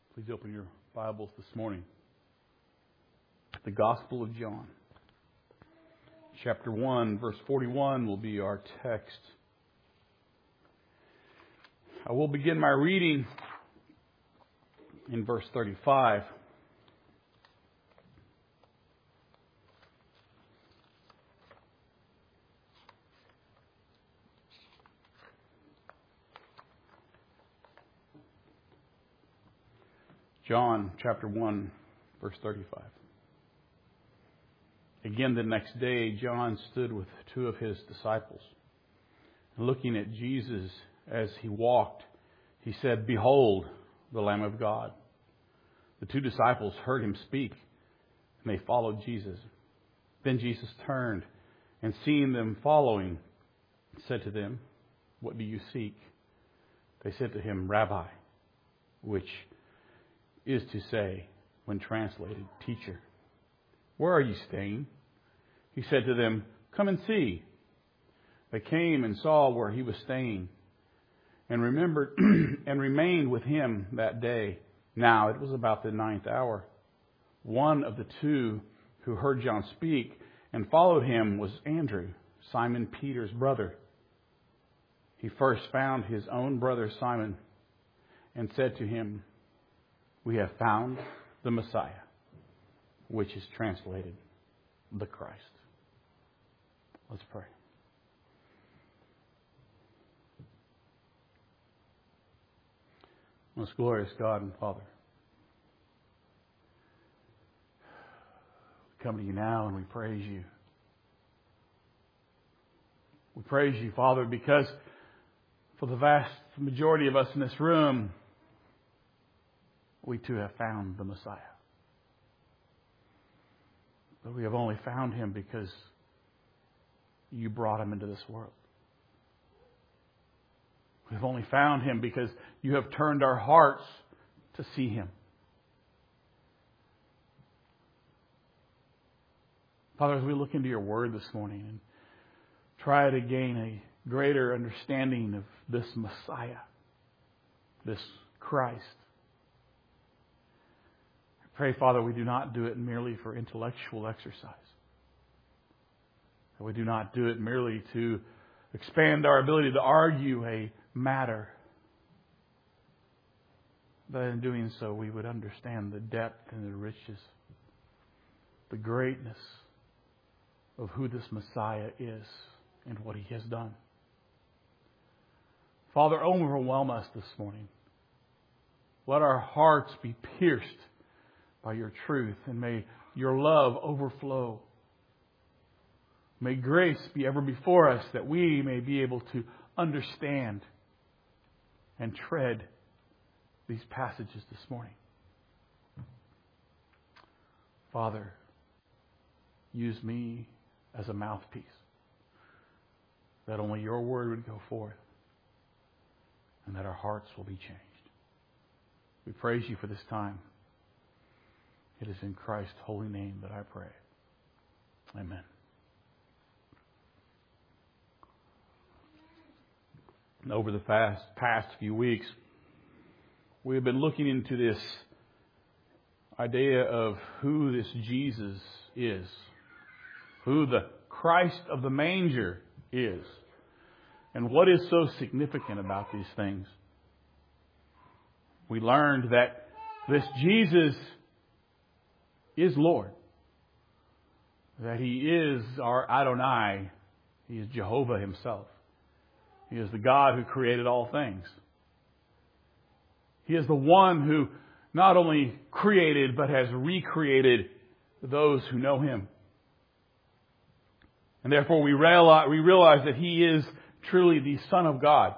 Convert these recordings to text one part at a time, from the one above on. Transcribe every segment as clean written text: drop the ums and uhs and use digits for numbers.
Please open your Bibles this morning. The Gospel of John. Chapter 1, verse 41 will be our text. I will begin my reading in verse 35. John chapter 1, verse 35. Again the next day, John stood with two of his disciples. And looking at Jesus as he walked, he said, "Behold, the Lamb of God." The two disciples heard him speak, and they followed Jesus. Then Jesus turned, and seeing them following, said to them, "What do you seek?" They said to him, "Rabbi," which is to say, when translated, "Teacher, where are you staying?" He said to them, "Come and see." They came and saw where he was staying, and remembered and remained with him that day. Now it was about the 9th hour. One of the two who heard John speak and followed him was Andrew, Simon Peter's brother. He first found his own brother Simon and said to him, "We have found the Messiah," which is translated the Christ. Let's pray. Most glorious God and Father, we come to you now and we praise you. We praise you, Father, because for the vast majority of us in this room, we too have found the Messiah. But we have only found him because you brought him into this world. We've only found him because you have turned our hearts to see him. Father, as we look into your word this morning and try to gain a greater understanding of this Messiah, this Christ, pray, Father, we do not do it merely for intellectual exercise. That we do not do it merely to expand our ability to argue a matter. But in doing so, we would understand the depth and the riches, the greatness of who this Messiah is and what he has done. Father, overwhelm us this morning. Let our hearts be pierced by your truth, and may your love overflow. May grace be ever before us, that we may be able to understand and tread these passages this morning. Father, use me as a mouthpiece, that only your word would go forth, and that our hearts will be changed. We praise you for this time. It is in Christ's holy name that I pray. Amen. Over the past few weeks, we have been looking into this idea of who this Jesus is, who the Christ of the manger is, and what is so significant about these things. We learned that this Jesus is Lord, that he is our Adonai. He is Jehovah himself. He is the God who created all things. He is the one who not only created but has recreated those who know him. And therefore we realize that he is truly the Son of God,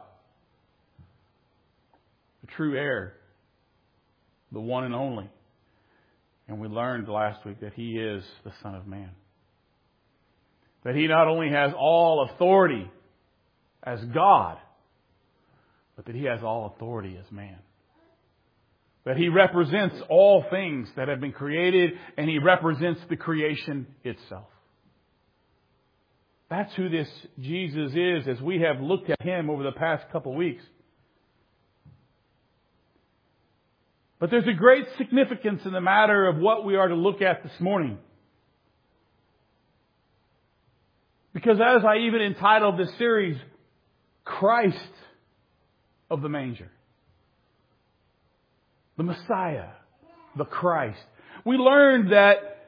the true heir, the one and only. And we learned last week that he is the Son of Man. That he not only has all authority as God, but that he has all authority as man. That he represents all things that have been created, and he represents the creation itself. That's who this Jesus is as we have looked at him over the past couple weeks. But there's a great significance in the matter of what we are to look at this morning. Because as I even entitled this series, Christ of the Manger. The Messiah, the Christ. We learned that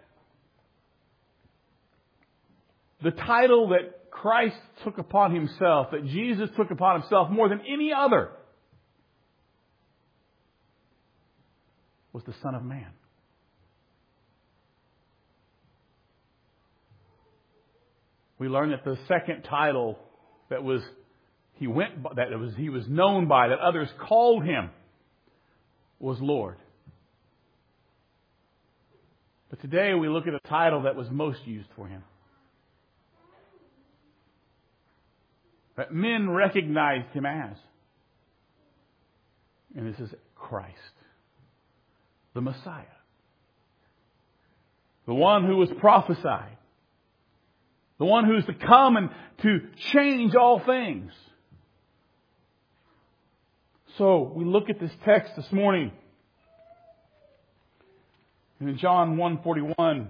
the title that Christ took upon Himself, that Jesus took upon Himself more than any other, was the Son of Man. We learned that the second title that he was known by, that others called Him, was Lord. But today we look at a title that was most used for Him. That men recognized Him as. And this is Christ, the Messiah. The one who was prophesied. The one who is to come and to change all things. So we look at this text this morning. And in John 1:41,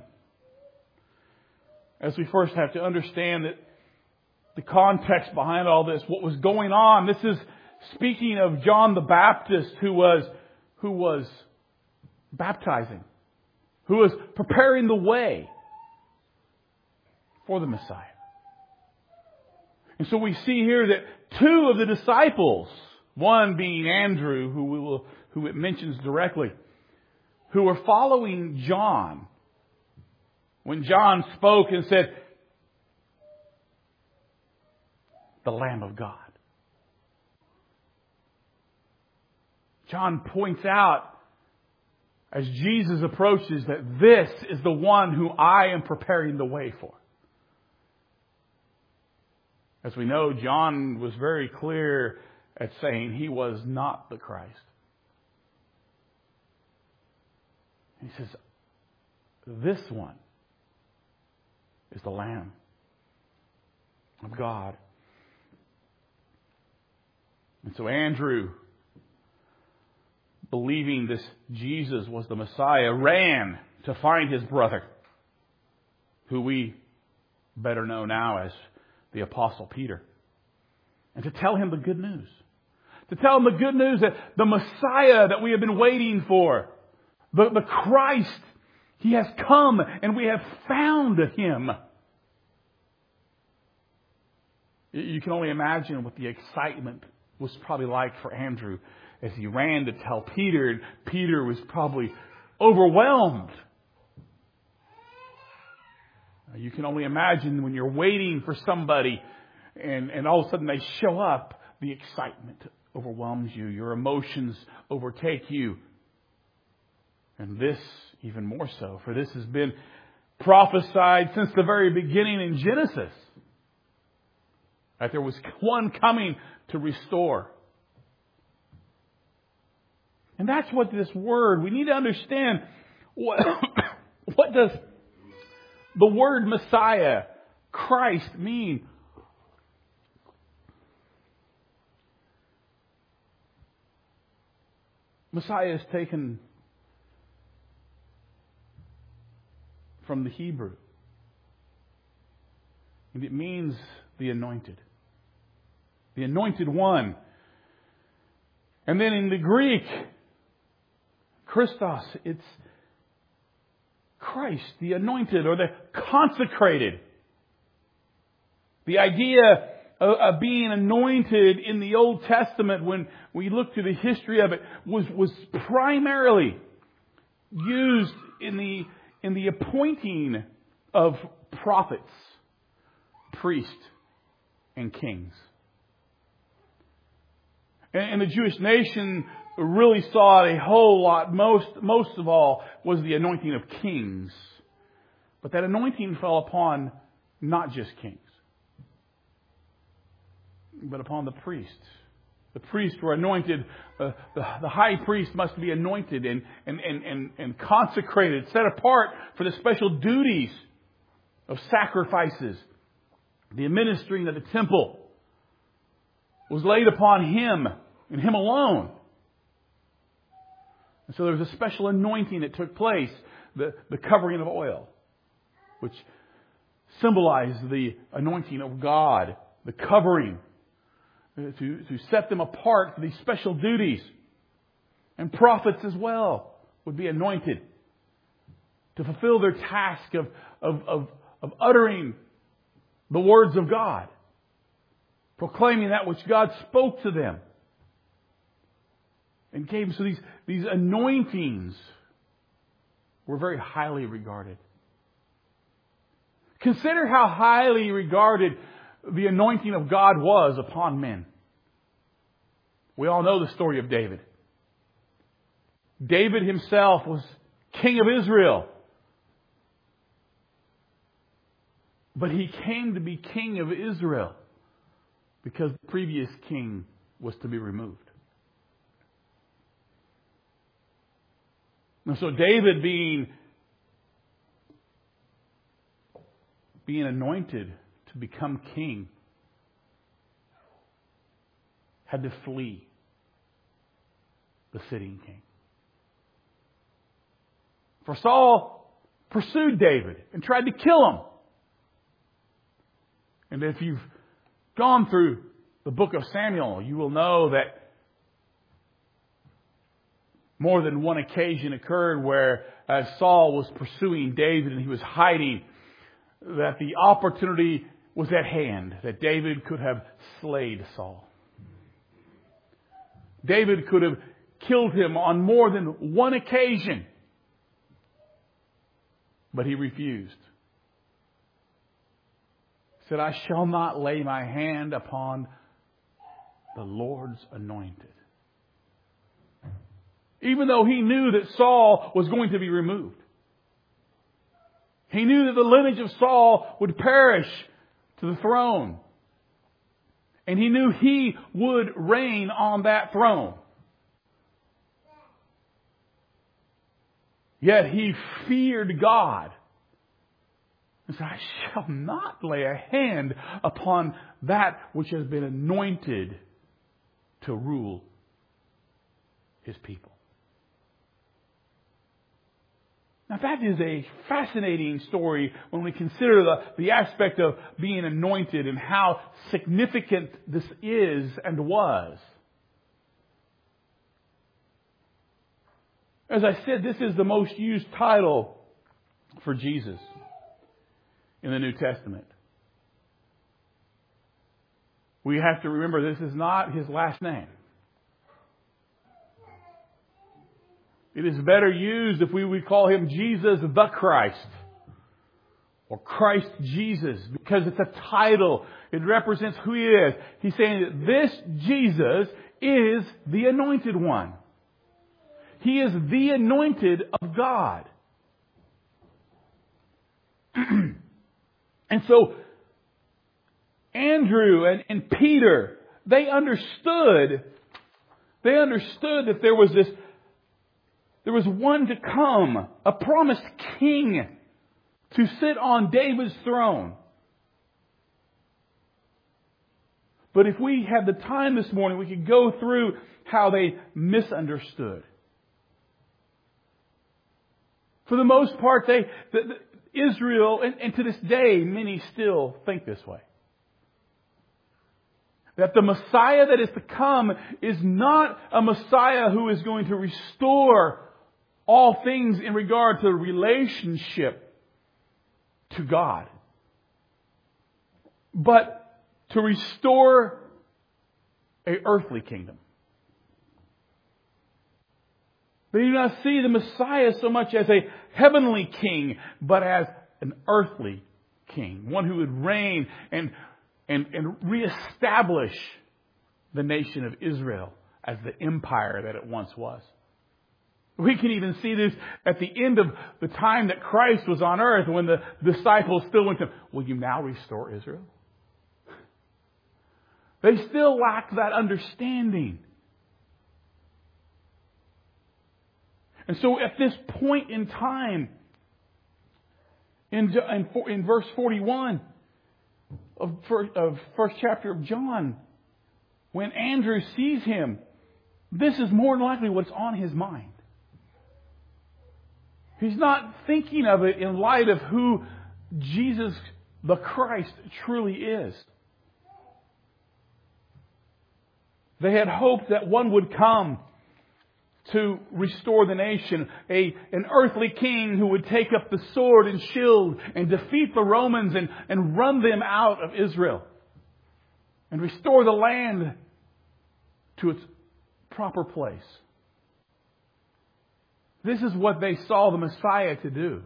as we first have to understand that the context behind all this, what was going on. This is speaking of John the Baptist who was baptizing, who was preparing the way for the Messiah. And so we see here that two of the disciples, one being Andrew, who it mentions directly, who were following John. When John spoke and said, the Lamb of God. John points out as Jesus approaches that this is the one who I am preparing the way for. As we know, John was very clear at saying He was not the Christ. He says, this one is the Lamb of God. And so Andrew, believing this Jesus was the Messiah, ran to find his brother, who we better know now as the Apostle Peter, and to tell him the good news. To tell him the good news that the Messiah that we have been waiting for, the Christ, He has come and we have found Him. You can only imagine what the excitement was probably like for Andrew as he ran to tell Peter, and Peter was probably overwhelmed. You can only imagine when you're waiting for somebody and all of a sudden they show up, the excitement overwhelms you. Your emotions overtake you. And this even more so, for this has been prophesied since the very beginning in Genesis. That there was one coming to restore. And that's what this word, we need to understand what does the word Messiah, Christ, mean? Messiah is taken from the Hebrew. And it means the anointed. The anointed one. And then in the Greek, Christos, it's Christ, the anointed or the consecrated. The idea of being anointed in the Old Testament, when we look to the history of it, was primarily used in the appointing of prophets, priests, and kings. And the Jewish nation really saw it a whole lot. Most of all was the anointing of kings. But that anointing fell upon not just kings, but upon the priests. The priests were anointed. The high priest must be anointed and consecrated, set apart for the special duties of sacrifices. The administering of the temple was laid upon him and him alone. And so there was a special anointing that took place, the covering of oil, which symbolized the anointing of God, the covering, to set them apart for these special duties. And prophets as well would be anointed to fulfill their task of uttering the words of God, proclaiming that which God spoke to them. And gave them. So these anointings were very highly regarded. Consider how highly regarded the anointing of God was upon men. We all know the story of David. David himself was king of Israel. But he came to be king of Israel because the previous king was to be removed. And so David being anointed to become king had to flee the sitting king. For Saul pursued David and tried to kill him. And if you've gone through the book of Samuel, you will know that more than one occasion occurred where as Saul was pursuing David and he was hiding, that the opportunity was at hand, that David could have slayed Saul. David could have killed him on more than one occasion. But he refused. He said, I shall not lay my hand upon the Lord's anointed. Even though he knew that Saul was going to be removed. He knew that the lineage of Saul would perish to the throne. And he knew he would reign on that throne. Yet he feared God. And said, I shall not lay a hand upon that which has been anointed to rule His people. Now that is a fascinating story when we consider the aspect of being anointed and how significant this is and was. As I said, this is the most used title for Jesus in the New Testament. We have to remember this is not His last name. It is better used if we would call Him Jesus the Christ or Christ Jesus, because it's a title. It represents who He is. He's saying that this Jesus is the Anointed One. He is the Anointed of God. And so Andrew and Peter, they understood that there was one to come, a promised king to sit on David's throne. But if we had the time this morning, we could go through how they misunderstood. For the most part, Israel, and to this day, many still think this way. That the Messiah that is to come is not a Messiah who is going to restore all things in regard to relationship to God, but to restore an earthly kingdom. They do not see the Messiah so much as a heavenly king, but as an earthly king, one who would reign and reestablish the nation of Israel as the empire that it once was. We can even see this at the end of the time that Christ was on earth, when the disciples still went to Him, will you now restore Israel? They still lack that understanding. And so at this point in time, in verse 41 of first chapter of John, when Andrew sees Him, this is more than likely what's on his mind. He's not thinking of it in light of who Jesus the Christ truly is. They had hoped that one would come to restore the nation, an earthly king who would take up the sword and shield and defeat the Romans and run them out of Israel and restore the land to its proper place. This is what they saw the Messiah to do.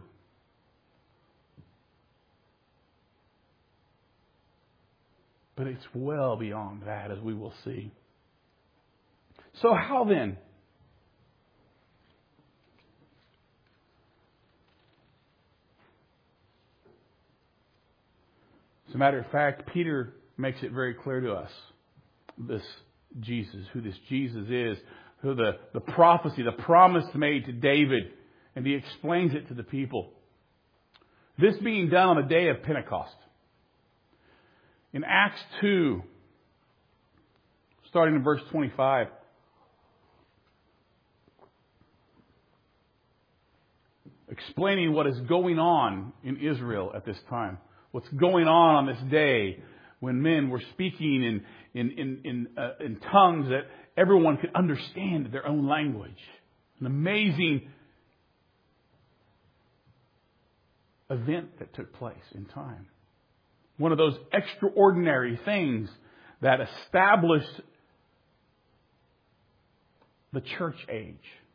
But it's well beyond that, as we will see. So how then? As a matter of fact, Peter makes it very clear to us, this Jesus, who this Jesus is, who the prophecy, the promise made to David, and he explains it to the people. This being done on the day of Pentecost. In Acts 2, starting in verse 25, explaining what is going on in Israel at this time. What's going on this day when men were speaking in tongues that everyone could understand their own language. An amazing event that took place in time. One of those extraordinary things that established the church age.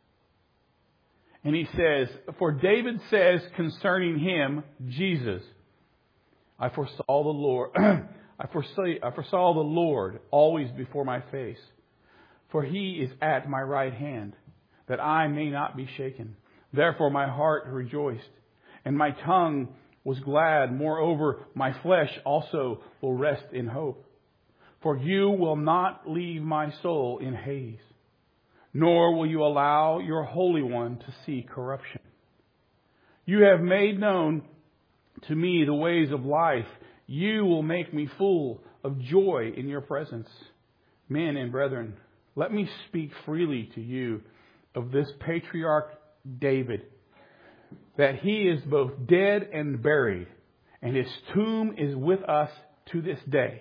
And he says, for David says concerning him, Jesus, I foresaw the Lord, I foresaw the Lord always before my face. For he is at my right hand, that I may not be shaken. Therefore my heart rejoiced, and my tongue was glad. Moreover, my flesh also will rest in hope. For you will not leave my soul in Hades, nor will you allow your Holy One to see corruption. You have made known to me the ways of life. You will make me full of joy in your presence. Men and brethren, let me speak freely to you of this patriarch David, that he is both dead and buried, and his tomb is with us to this day.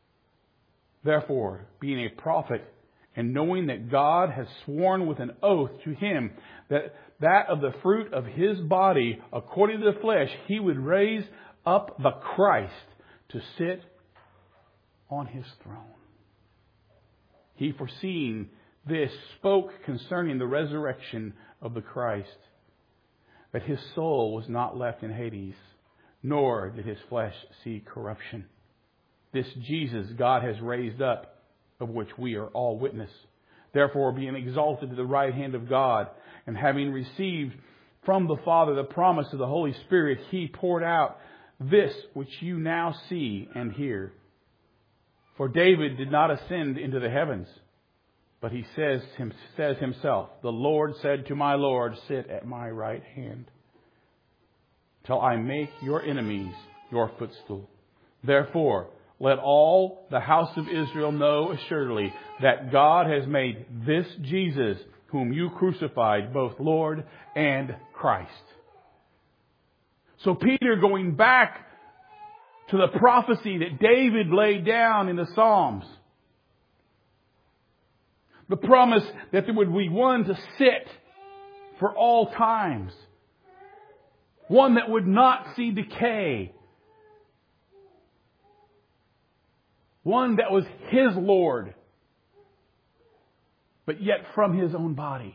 Therefore, being a prophet, and knowing that God has sworn with an oath to him that of the fruit of his body, according to the flesh, he would raise up the Christ to sit on his throne. He, foreseeing this, spoke concerning the resurrection of the Christ, that his soul was not left in Hades, nor did his flesh see corruption. This Jesus God has raised up, of which we are all witness. Therefore, being exalted to the right hand of God, and having received from the Father the promise of the Holy Spirit, he poured out this which you now see and hear. For David did not ascend into the heavens, but he says himself, the Lord said to my Lord, sit at my right hand, till I make your enemies your footstool. Therefore, let all the house of Israel know assuredly that God has made this Jesus, whom you crucified, both Lord and Christ. So Peter, going back to the prophecy that David laid down in the Psalms, the promise that there would be one to sit for all times, one that would not see decay, one that was his Lord, but yet from his own body.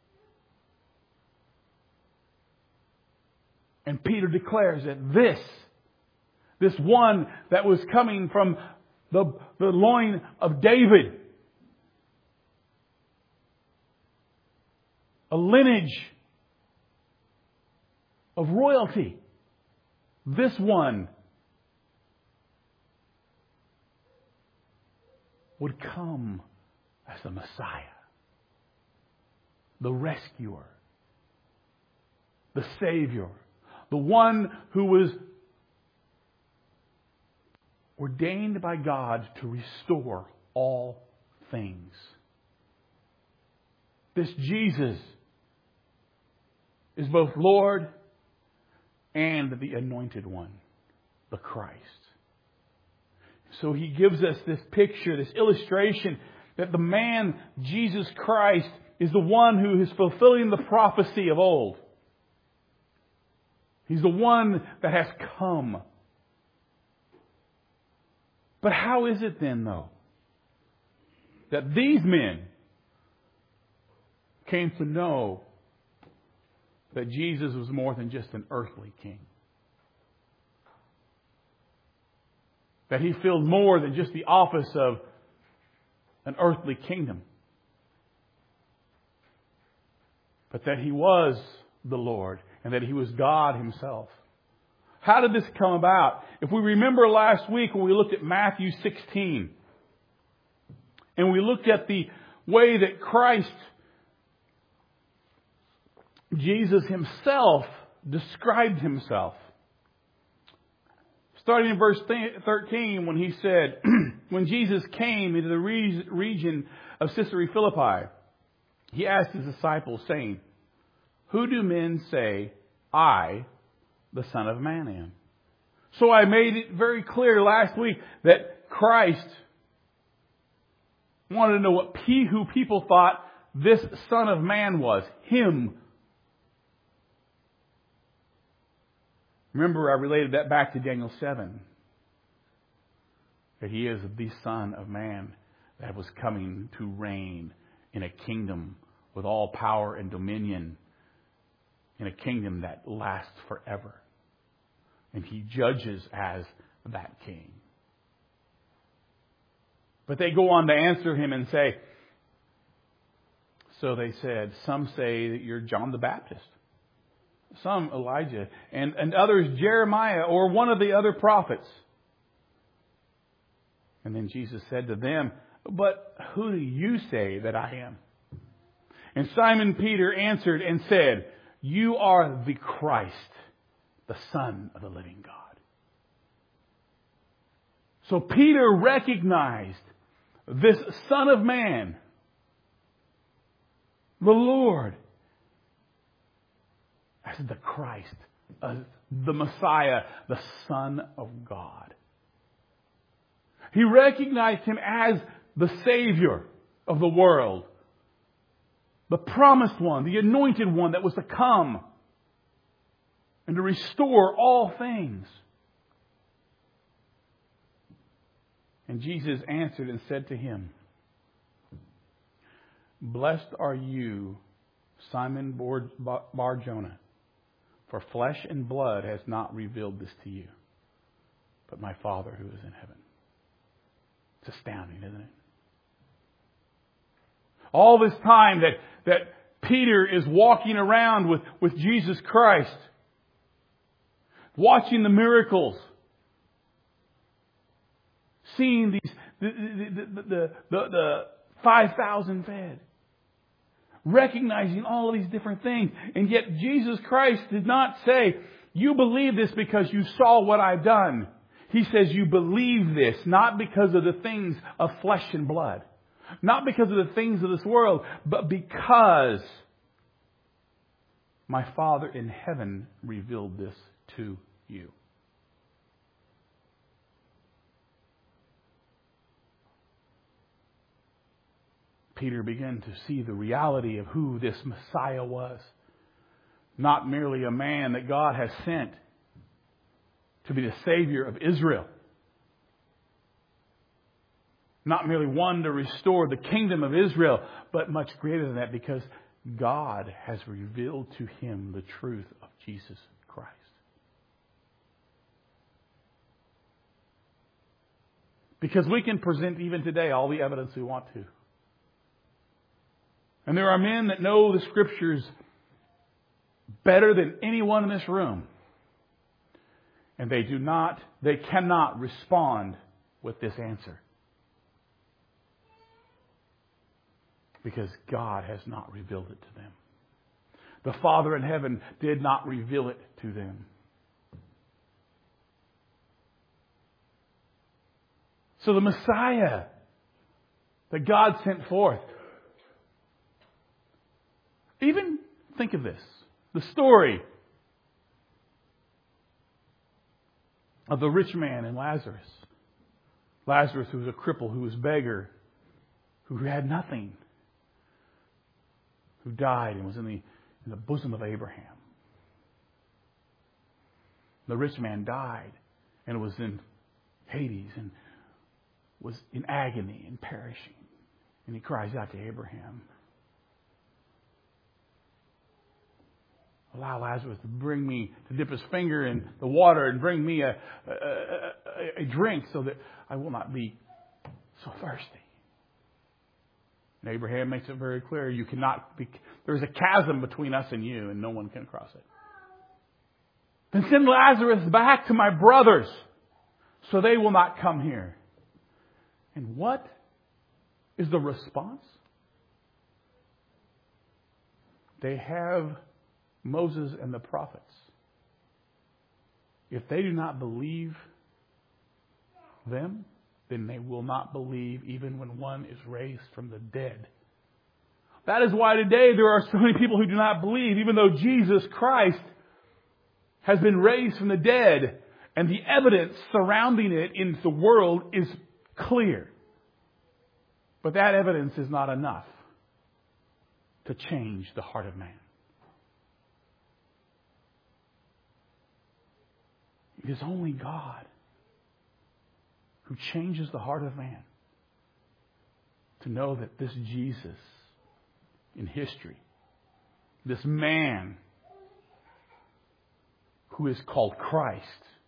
And Peter declares that this one that was coming from the loin of David, a lineage of royalty, this one would come as the Messiah, the rescuer, the Savior, the one who was ordained by God to restore all things. This Jesus is both Lord and the Anointed One, the Christ. So He gives us this picture, this illustration, that the man, Jesus Christ, is the one who is fulfilling the prophecy of old. He's the one that has come. But how is it then, though, that these men came to know that Jesus was more than just an earthly king? That He filled more than just the office of an earthly kingdom, but that He was the Lord and that He was God Himself. How did this come about? If we remember last week when we looked at Matthew 16, and we looked at the way that Christ, Jesus Himself, described Himself. Starting in verse 13, when He said, when Jesus came into the region of Caesarea Philippi, He asked His disciples, saying, "Who do men say I, the Son of Man, am?" So I made it very clear last week that Christ wanted to know who people thought this Son of Man was. Him. Remember, I related that back to Daniel 7. That He is the Son of Man that was coming to reign in a kingdom with all power and dominion. In a kingdom that lasts forever. And He judges as that king. But they go on to answer Him and say, so they said, some say that you're John the Baptist. Some Elijah, and others Jeremiah or one of the other prophets. And then Jesus said to them, "But who do you say that I am?" And Simon Peter answered and said, "You are the Christ, the Son of the living God." So Peter recognized this Son of Man, the Lord, as the Christ, the Messiah, the Son of God. He recognized Him as the Savior of the world, the promised one, the anointed one that was to come and to restore all things. And Jesus answered and said to him, "Blessed are you, Simon Bar-Jonah, for flesh and blood has not revealed this to you, but my Father who is in heaven." It's astounding, isn't it? All this time that Peter is walking around with Jesus Christ, watching the miracles, seeing the 5,000 fed, recognizing all of these different things. And yet Jesus Christ did not say, "You believe this because you saw what I've done." He says, "You believe this not because of the things of flesh and blood, not because of the things of this world, but because my Father in heaven revealed this to you." Peter began to see the reality of who this Messiah was. Not merely a man that God has sent to be the Savior of Israel. Not merely one to restore the kingdom of Israel, but much greater than that, because God has revealed to him the truth of Jesus Christ. Because we can present even today all the evidence we want to. And there are men that know the Scriptures better than anyone in this room. And they cannot respond with this answer. Because God has not revealed it to them. The Father in heaven did not reveal it to them. So the Messiah that God sent forth. Even think of this. the story of the rich man and Lazarus. Lazarus, who was a cripple, who was a beggar, who had nothing, who died and was in the bosom of Abraham. The rich man died and was in Hades and was in agony and perishing. And he cries out to Abraham, allow Lazarus to dip his finger in the water and bring me a drink so that I will not be so thirsty. And Abraham makes it very clear, there's a chasm between us and you, and no one can cross it. Then send Lazarus back to my brothers so they will not come here. And what is the response? They have Moses and the prophets. If they do not believe them, then they will not believe even when one is raised from the dead. That is why today there are so many people who do not believe, even though Jesus Christ has been raised from the dead, and the evidence surrounding it in the world is clear. But that evidence is not enough to change the heart of man. It is only God who changes the heart of man to know that this Jesus in history, this man who is called Christ,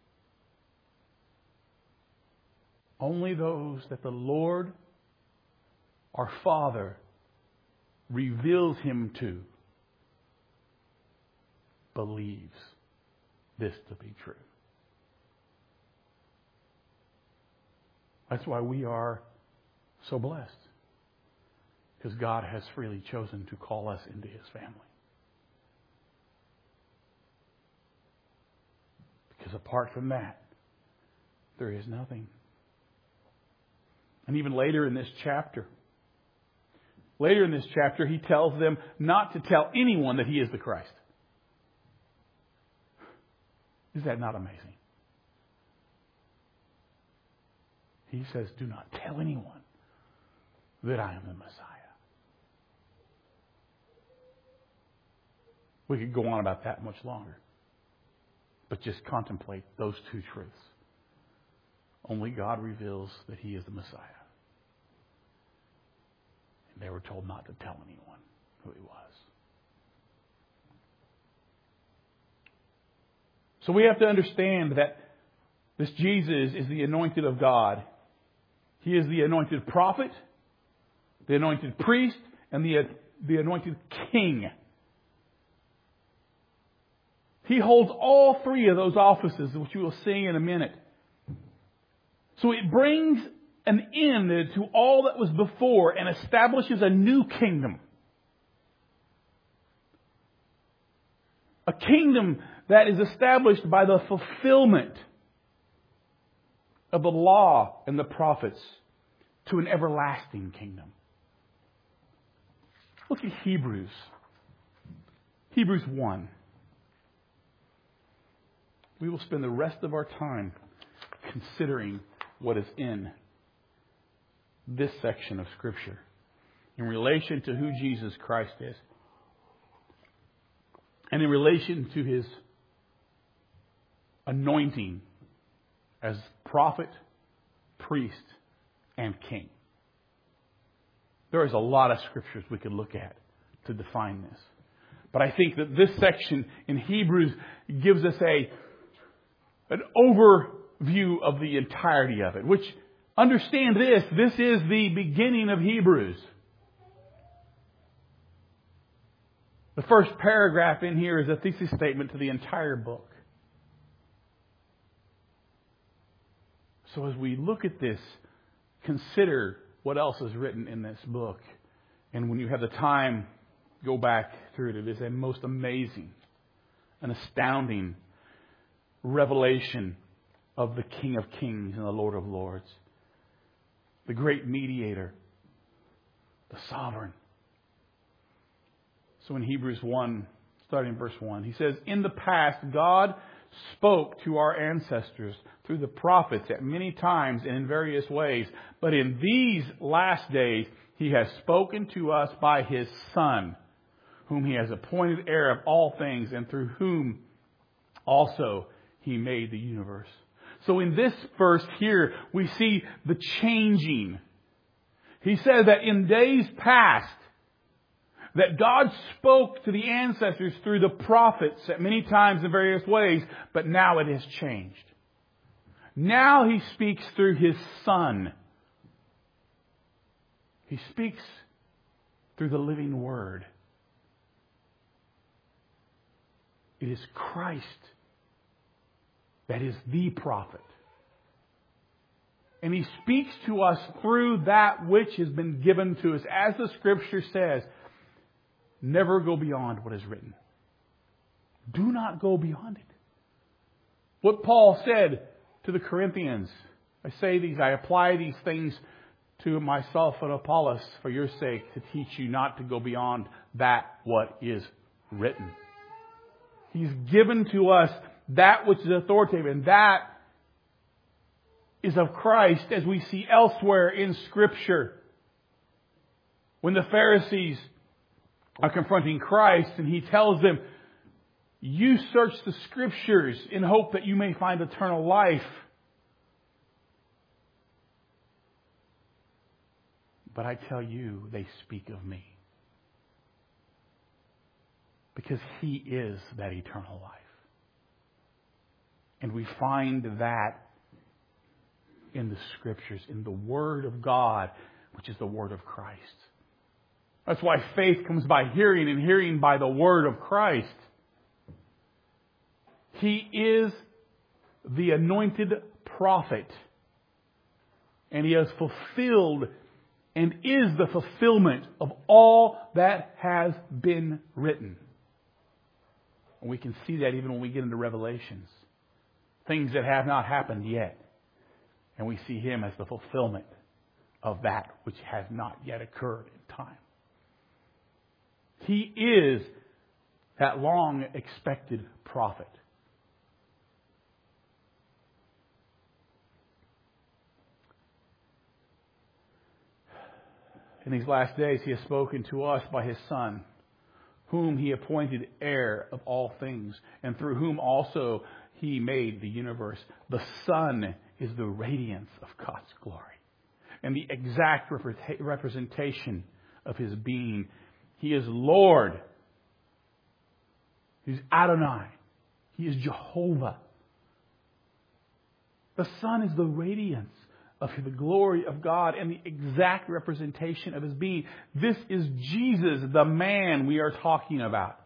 only those that the Lord, our Father, reveals Him to believes this to be true. That's why we are so blessed. Because God has freely chosen to call us into His family. Because apart from that, there is nothing. And even later in this chapter, He tells them not to tell anyone that He is the Christ. Is that not amazing? He says, do not tell anyone that I am the Messiah. We could go on about that much longer. But just contemplate those two truths. Only God reveals that He is the Messiah. And they were told not to tell anyone who He was. So we have to understand that this Jesus is the anointed of God. He is the anointed prophet, the anointed priest, and the anointed king. He holds all three of those offices, which we will see in a minute. So it brings an end to all that was before and establishes a new kingdom. A kingdom that is established by the fulfillment of the law and the prophets to an everlasting kingdom. Look at Hebrews. Hebrews 1. We will spend the rest of our time considering what is in this section of Scripture in relation to who Jesus Christ is and in relation to His anointing as prophet, priest, and king. There is a lot of scriptures we could look at to define this. But I think that this section in Hebrews gives us an overview of the entirety of it. Which, understand this is the beginning of Hebrews. The first paragraph in here is a thesis statement to the entire book. So as we look at this, consider what else is written in this book. And when you have the time, go back through it. It is a most amazing, an astounding revelation of the King of Kings and the Lord of Lords. The great mediator. The sovereign. So in Hebrews 1, starting in verse 1. He says, "In the past, God spoke to our ancestors through the prophets at many times and in various ways. But in these last days, He has spoken to us by His Son, whom He has appointed heir of all things, and through whom also He made the universe." So in this verse here, we see the changing. He says that in days past, that God spoke to the ancestors through the prophets at many times in various ways, but now it has changed. Now He speaks through His Son. He speaks through the living Word. It is Christ that is the prophet. And He speaks to us through that which has been given to us. As the Scripture says, never go beyond what is written. Do not go beyond it. What Paul said to the Corinthians, I apply these things to myself and Apollos for your sake, to teach you not to go beyond that what is written. He's given to us that which is authoritative, and that is of Christ, as we see elsewhere in Scripture. When the Pharisees are confronting Christ, and He tells them, "You search the Scriptures in hope that you may find eternal life. But I tell you, they speak of me." Because He is that eternal life. And we find that in the Scriptures, in the Word of God, which is the Word of Christ. That's why faith comes by hearing, and hearing by the Word of Christ. He is the anointed prophet. And He has fulfilled and is the fulfillment of all that has been written. And we can see that even when we get into Revelations. Things that have not happened yet. And we see Him as the fulfillment of that which has not yet occurred in time. He is that long expected prophet. In these last days, He has spoken to us by His Son, whom He appointed heir of all things, and through whom also He made the universe. The Son is the radiance of God's glory and the exact representation of His being. He is Lord. He's Adonai. He is Jehovah. The Son is the radiance of the glory of God and the exact representation of His being. This is Jesus, the man we are talking about.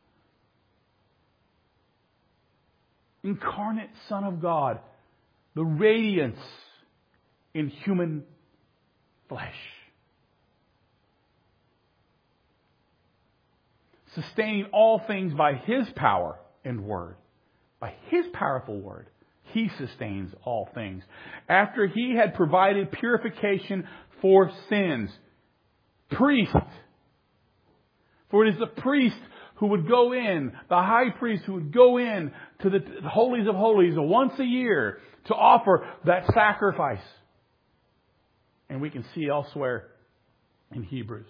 Incarnate Son of God, the radiance in human flesh. Sustaining all things by His power and word. By His powerful word, He sustains all things. After He had provided purification for sins. Priest. For it is the priest who would go in, the high priest who would go in to the holies of holies once a year to offer that sacrifice. And we can see elsewhere in Hebrews,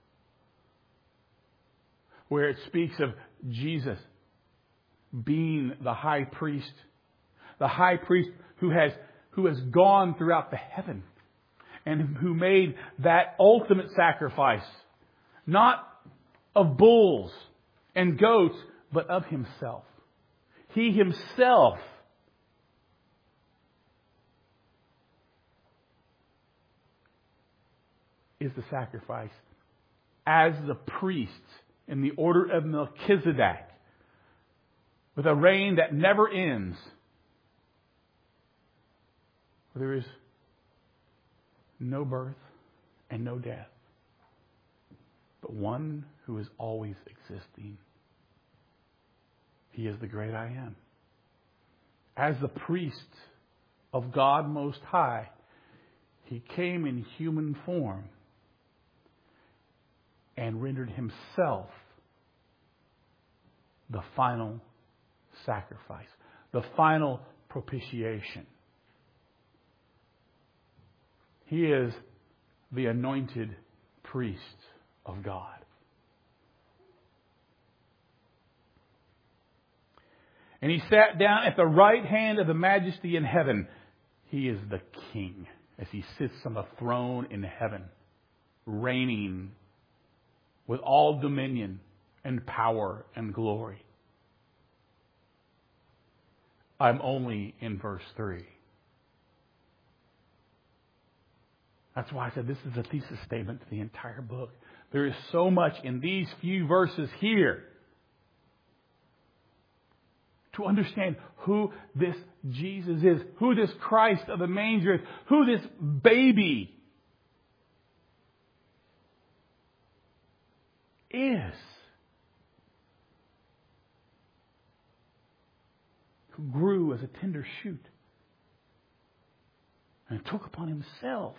where it speaks of Jesus being the high priest who has gone throughout the heaven and who made that ultimate sacrifice, not of bulls and goats, but of Himself. He Himself is the sacrifice as the priest in the order of Melchizedek, with a reign that never ends. There is no birth and no death, but one who is always existing. He is the great I Am. As the priest of God Most High, He came in human form and rendered Himself the final sacrifice, the final propitiation. He is the anointed priest of God. And He sat down at the right hand of the Majesty in heaven. He is the King as He sits on the throne in heaven, reigning with all dominion and power and glory. I'm only in verse 3. That's why I said this is a thesis statement to the entire book. There is so much in these few verses here to understand who this Jesus is, who this Christ of the manger is, who this baby is, who grew as a tender shoot and took upon Himself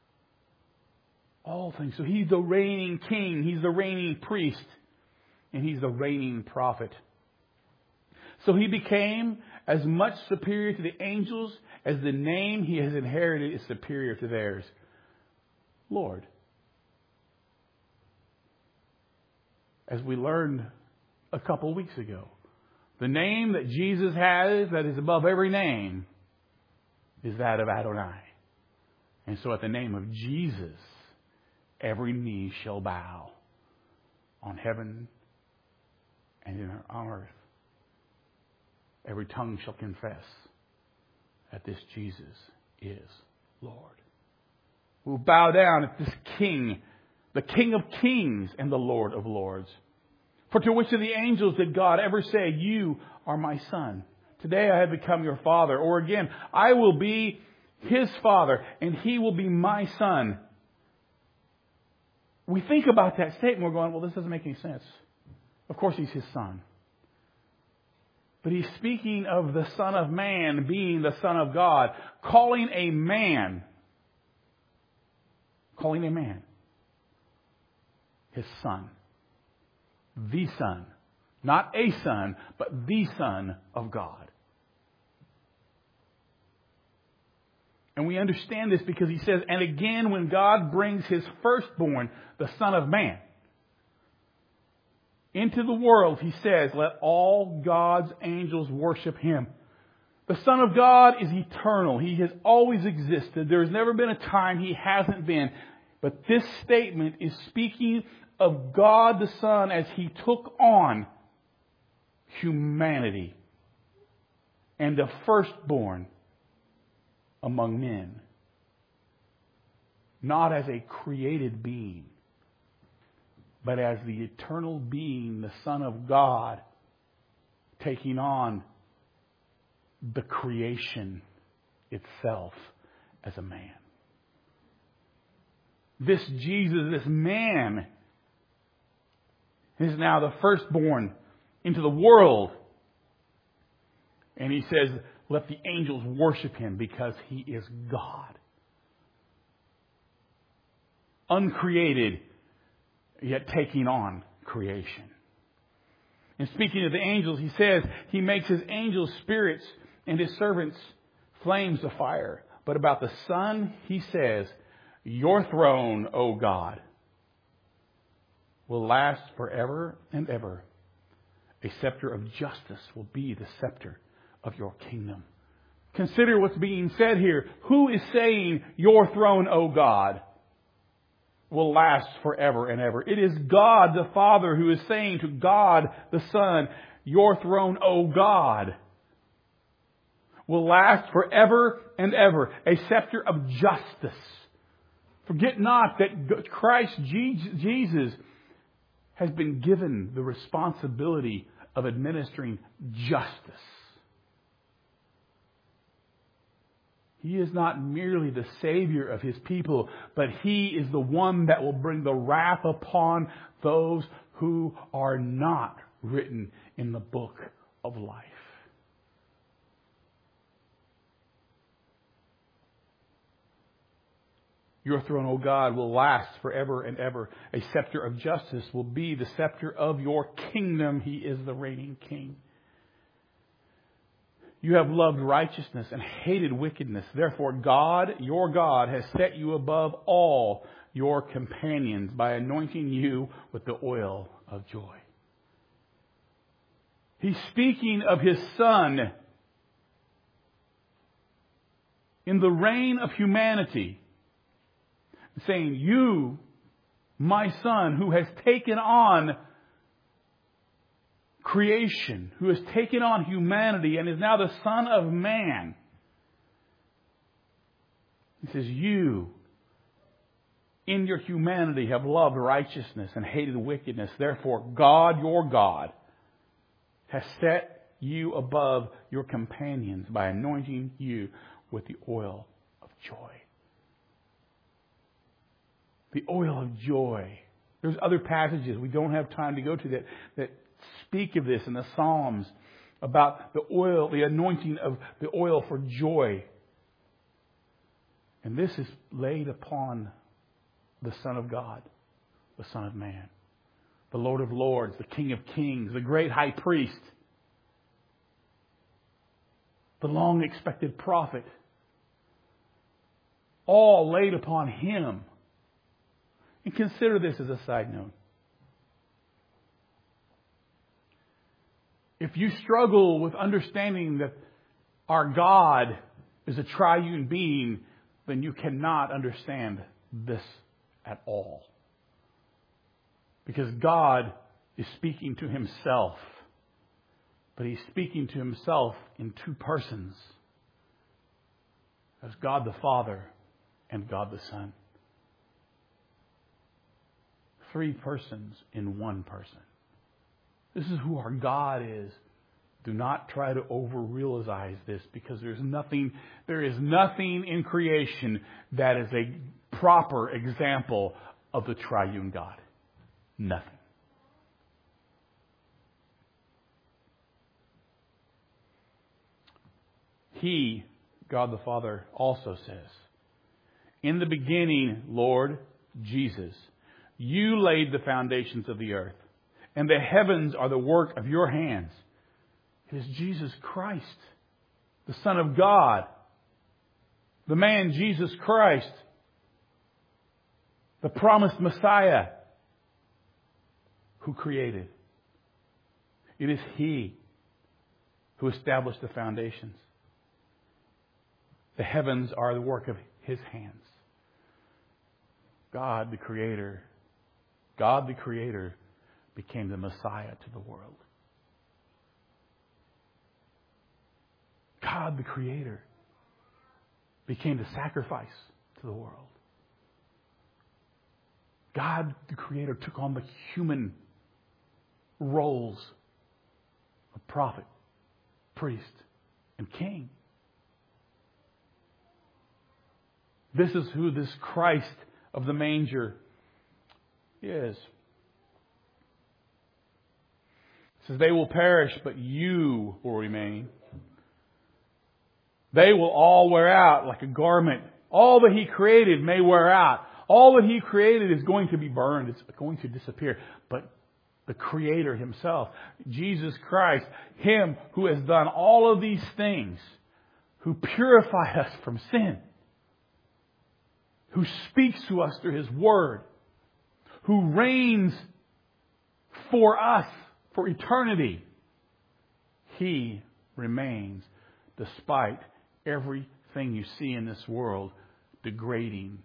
all things. So He's the reigning King, He's the reigning priest, and He's the reigning prophet. So He became as much superior to the angels as the name He has inherited is superior to theirs. Lord. As we learned a couple of weeks ago, the name that Jesus has that is above every name is that of Adonai. And so at the name of Jesus, every knee shall bow on heaven and on earth. Every tongue shall confess that this Jesus is Lord. We'll bow down at this King, the King of kings and the Lord of lords. For to which of the angels did God ever say, "You are my Son. Today I have become your Father"? Or again, "I will be His Father and He will be my Son"? We think about that statement, we're going, well, this doesn't make any sense. Of course He's His Son. But He's speaking of the Son of Man being the Son of God, calling a man His Son. The Son. Not a Son, but the Son of God. And we understand this because He says, and again when God brings His firstborn, the Son of Man, into the world, He says, let all God's angels worship Him. The Son of God is eternal. He has always existed. There has never been a time He hasn't been. But this statement is speaking of God the Son as He took on humanity and the firstborn among men. Not as a created being, but as the eternal being, the Son of God, taking on the creation itself as a man. This Jesus, this man, is now the firstborn into the world. And He says, let the angels worship Him because He is God. Uncreated, yet taking on creation. And speaking of the angels, He says He makes His angels spirits and His servants flames of fire. But about the Son, He says, your throne, O God, will last forever and ever. A scepter of justice will be the scepter of your kingdom. Consider what's being said here. Who is saying, your throne, O God, will last forever and ever? It is God the Father who is saying to God the Son, your throne, O God, will last forever and ever. A scepter of justice. Forget not that Christ Jesus has been given the responsibility of administering justice. He is not merely the Savior of His people, but He is the one that will bring the wrath upon those who are not written in the book of life. Your throne, O God, will last forever and ever. A scepter of justice will be the scepter of your kingdom. He is the reigning king. You have loved righteousness and hated wickedness. Therefore, God, your God, has set you above all your companions by anointing you with the oil of joy. He's speaking of His Son in the reign of humanity, saying, you, my Son, who has taken on creation, who has taken on humanity and is now the Son of Man. He says, you, in your humanity, have loved righteousness and hated wickedness. Therefore, God, your God, has set you above your companions by anointing you with the oil of joy. The oil of joy. There's other passages we don't have time to go to that speak of this in the Psalms about the oil, the anointing of the oil for joy. And this is laid upon the Son of God, the Son of Man, the Lord of Lords, the King of Kings, the great High Priest, the long expected prophet, all laid upon Him. And consider this as a side note. If you struggle with understanding that our God is a triune being, then you cannot understand this at all. Because God is speaking to Himself, but He's speaking to Himself in two persons, as God the Father and God the Son. Three persons in one person. This is who our God is. Do not try to over-realize this, because there is nothing in creation that is a proper example of the triune God. Nothing. He, God the Father, also says, in the beginning, Lord Jesus, you laid the foundations of the earth, and the heavens are the work of your hands. It is Jesus Christ, the Son of God, the man Jesus Christ, the promised Messiah, who created. It is He who established the foundations. The heavens are the work of His hands. God the Creator became the Messiah to the world. God the Creator became the sacrifice to the world. God the Creator took on the human roles of prophet, priest, and king. This is who this Christ of the manger is. It says, they will perish, but you will remain. They will all wear out like a garment. All that He created may wear out. All that He created is going to be burned. It's going to disappear. But the Creator Himself, Jesus Christ, Him who has done all of these things, who purified us from sin, who speaks to us through His Word, who reigns for us for eternity, He remains despite everything you see in this world degrading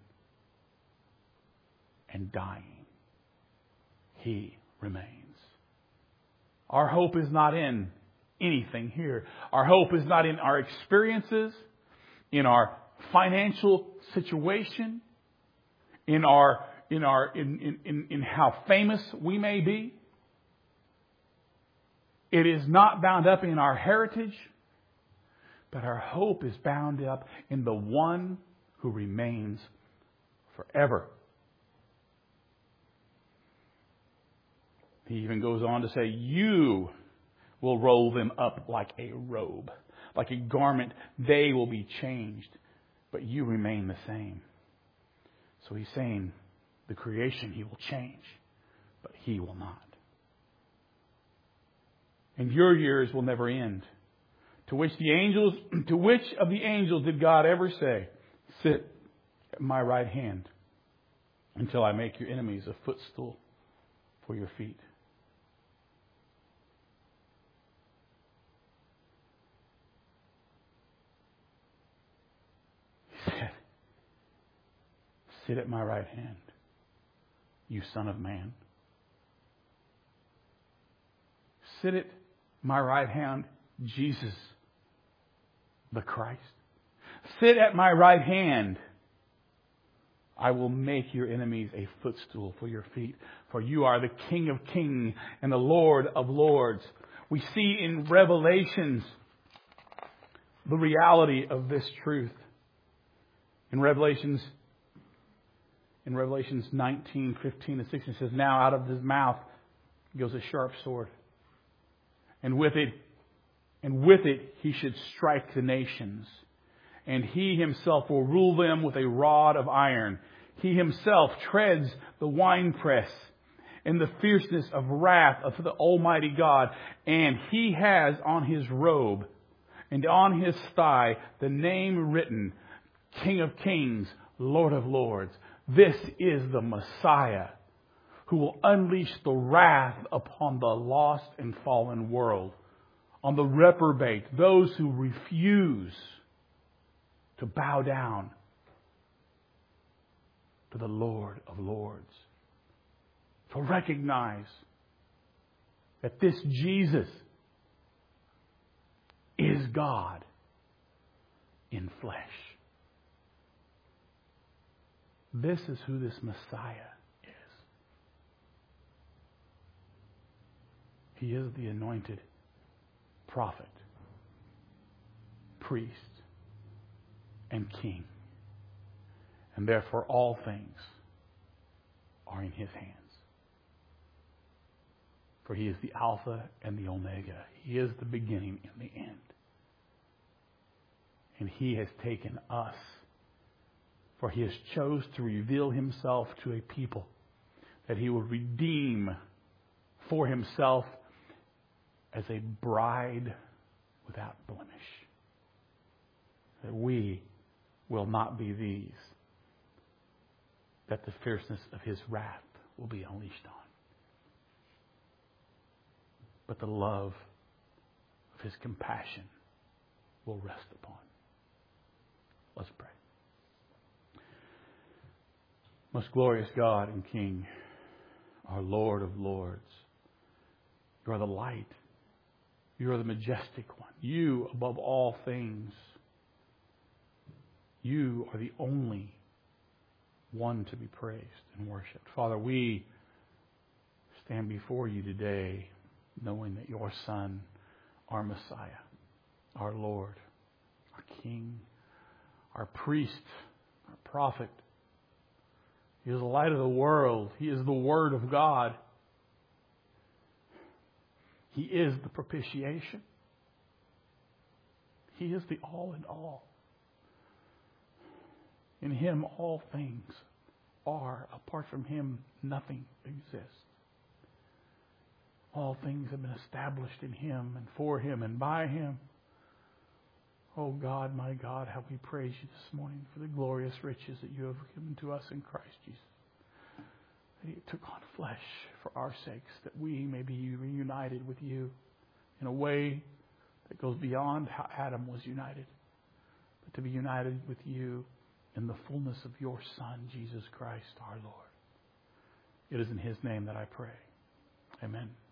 and dying. He remains. Our hope is not in anything here. Our hope is not in our experiences, in our financial situation, in how famous we may be. It is not bound up in our heritage, but our hope is bound up in the one who remains forever. He even goes on to say, you will roll them up like a robe, like a garment. They will be changed, but you remain the same. So he's saying the creation he will change, but he will not. And your years will never end. To which of the angels did God ever say, sit at my right hand until I make your enemies a footstool for your feet? He said, sit at my right hand, you Son of Man. Sit at my right hand, Jesus, the Christ. Sit at my right hand. I will make your enemies a footstool for your feet. For you are the King of kings and the Lord of lords. We see in Revelations the reality of this truth. In Revelations 19, 15 and 16 it says, now out of his mouth goes a sharp sword. And with it he should strike the nations. And he himself will rule them with a rod of iron. He himself treads the winepress in the fierceness of wrath of the Almighty God. And he has on his robe and on his thigh the name written, King of Kings, Lord of Lords. This is the Messiah who will unleash the wrath upon the lost and fallen world, on the reprobate, those who refuse to bow down to the Lord of Lords. To recognize that this Jesus is God in flesh. This is who this Messiah is. He is the anointed prophet, priest, and king. And therefore all things are in his hands. For he is the Alpha and the Omega. He is the beginning and the end. And he has taken us. For he has chose to reveal himself to a people that he will redeem for himself as a bride without blemish. That we will not be these that the fierceness of his wrath will be unleashed on. But the love of his compassion will rest upon. Let's pray. Most glorious God and King, our Lord of Lords, you are the light. You are the majestic one. You above all things. You are the only one to be praised and worshipped. Father, we stand before you today knowing that your Son, our Messiah, our Lord, our King, our priest, our prophet, he is the light of the world. He is the Word of God. He is the propitiation. He is the all in all. In him all things are. Apart from him, nothing exists. All things have been established in him and for him and by him. Oh God, my God, how we praise you this morning for the glorious riches that you have given to us in Christ Jesus. That he took on flesh for our sakes, that we may be reunited with you in a way that goes beyond how Adam was united, but to be united with you in the fullness of your Son, Jesus Christ, our Lord. It is in his name that I pray. Amen.